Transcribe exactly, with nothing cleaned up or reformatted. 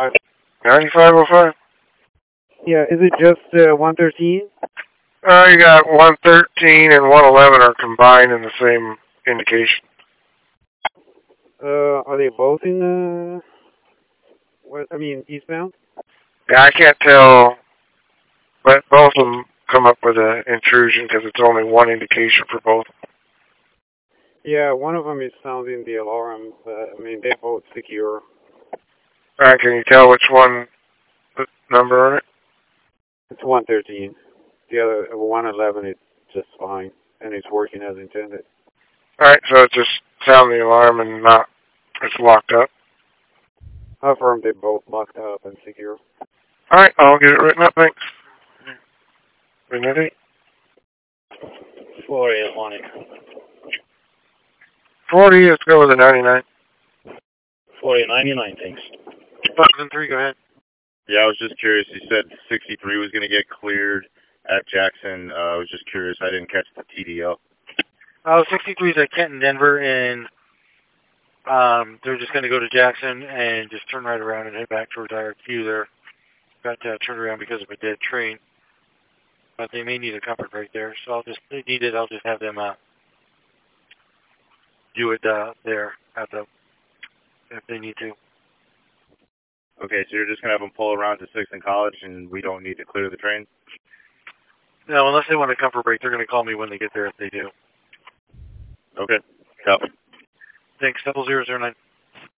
five. ninety-five oh five? Yeah, is it just uh, one thirteen? Uh, you got one thirteen and one eleven are combined in the same indication. Uh, are they both in the, what, I mean, eastbound? Yeah, I can't tell, but both of them come up with an intrusion because it's only one indication for both. Yeah, one of them is sounding the alarm, but, I mean, they're both secure. Alright, can you tell which one, the number on it? It's one thirteen. The other, one eleven is just fine, and it's working as intended. Alright, so it's just sound the alarm and not, it's locked up. Affirm they're both locked up and secure. Alright, I'll get it written up, thanks. Bring that eight. forty on it. forty, let's go with a ninety-nine. forty ninety-nine, thanks. five and three, go ahead. Yeah, I was just curious. You said sixty-three was going to get cleared at Jackson. Uh, I was just curious. I didn't catch the T D L. Oh, sixty-three is at Kenton, Denver, and um, they're just going to go to Jackson and just turn right around and head back towards I R Q there. Got uh, turned around because of a dead train. But they may need a comfort break there, so I'll just, if they need it, I'll just have them uh, do it uh, there at the, if they need to. Okay, so you're just going to have them pull around to sixth and College, and we don't need to clear the train? No, unless they want a comfort break, they're going to call me when they get there if they do. Okay. Yep. Thanks, double zero zero nine.